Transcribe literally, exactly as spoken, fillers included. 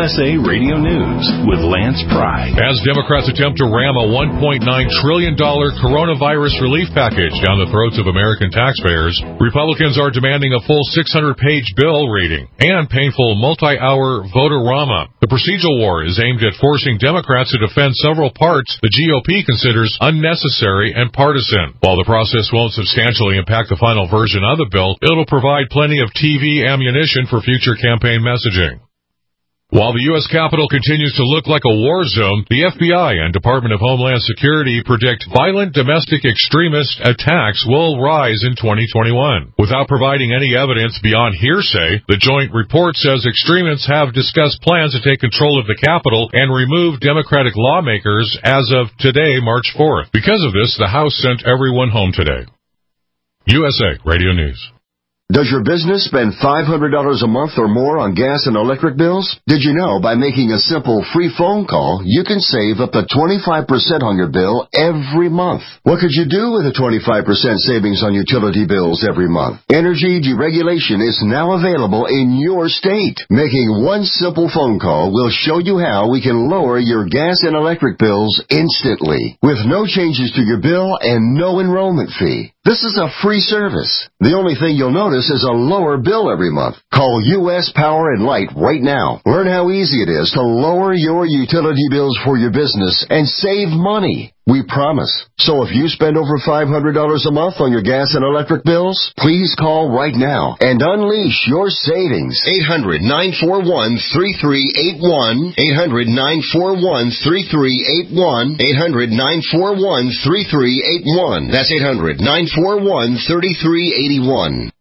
S A Radio News with Lance Pry. As Democrats attempt to ram a one point nine trillion dollars coronavirus relief package down the throats of American taxpayers, Republicans are demanding a full six hundred page bill reading and painful multi-hour voter-rama. The procedural war is aimed at forcing Democrats to defend several parts the G O P considers unnecessary and partisan. While the process won't substantially impact the final version of the bill, it'll provide plenty of T V ammunition for future campaign messaging. While the U S Capitol continues to look like a war zone, the F B I and Department of Homeland Security predict violent domestic extremist attacks will rise in twenty twenty-one. Without providing any evidence beyond hearsay, the joint report says extremists have discussed plans to take control of the Capitol and remove Democratic lawmakers as of today, March fourth. Because of this, the House sent everyone home today. U S A Radio News. Does your business spend five hundred dollars a month or more on gas and electric bills? Did you know by making a simple free phone call, you can save up to twenty-five percent on your bill every month? What could you do with a twenty-five percent savings on utility bills every month? Energy deregulation is now available in your state. Making one simple phone call will show you how we can lower your gas and electric bills instantly, with no changes to your bill and no enrollment fee. This is a free service. The only thing you'll notice is a lower bill every month. Call U S Power and Light right now. Learn how easy it is to lower your utility bills for your business and save money. We promise. So if you spend over five hundred dollars a month on your gas and electric bills, please call right now and unleash your savings. eight hundred, nine four one, three three eight one. eight hundred, nine four one, three three eight one. eight hundred, nine four one, three three eight one. That's eight hundred, nine four one, three three eight one.